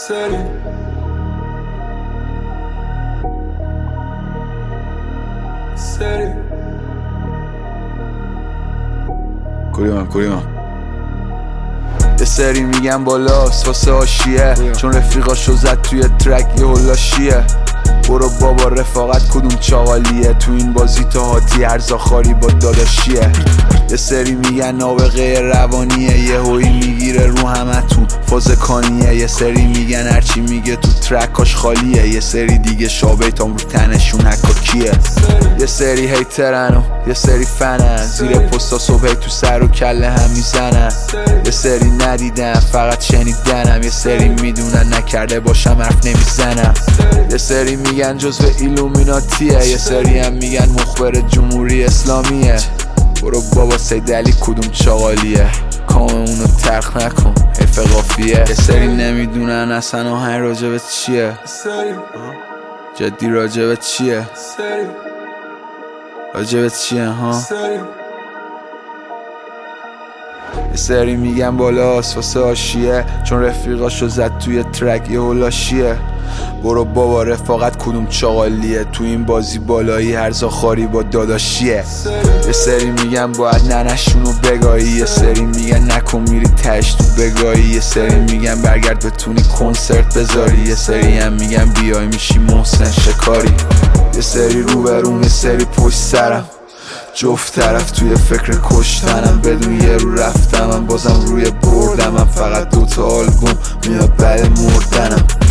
کوریمان یه سری میگن بالاست واسه آشیه، چون رفیقاشو زد توی ترک یه هلاشیه. برو بابا رفاقت کدوم چاقالیه، تو این بازی تا هاتی ارزاخاری با داداشیه. یه سری میگن نابغه روانیه، یه هوی میگیره رو همتون فاز کانیه. یه سری میگن هرچی میگه تو ترکاش خالیه، یه سری دیگه شابیتام رو تنشون حکاکیه. یه سری هیترن و یه سری فنن، زیر پستا صبح تو سر و کله هم میزنن. یه سری ندیدن فقط شنیدنم، یه سری میدونن نکرده باشم حرف نمیزنم. یه سری میگن جزو ایلومیناتیه، یه سری هم میگن مخبر جمهوری اسلامیه. برو بابا سید علی کدوم چاقالیه، کام اونو ترخ نکن حیف قافیه. یه سری نمیدونن اصلا آهنگ راجبت چیه، جدی راجبت چیه، راجبت چیه ها. یه سری میگن بالاست واسه آشیه، چون رفیقاشو زد توی ترک یه هلاشیه. برو بابا رفاقت کدوم چاقالیه، تو این بازی بالایی هرزاخاری با داداشیه. یه سری میگن باید ننشونو بگایی، یه سری میگن نکن میری تش تو بگایی. یه سری میگن برگرد بتونی کنسرت بذاری، یه سری هم میگن بیای میشی محسن شکاری. یه سری روبرون یه سری پشت سرم، جفت طرف توی فکر کشتنم. بدون یه رو رفتمم بازم روی بردمم، فقط 2 تا آلبوم میاد بعد مردنم.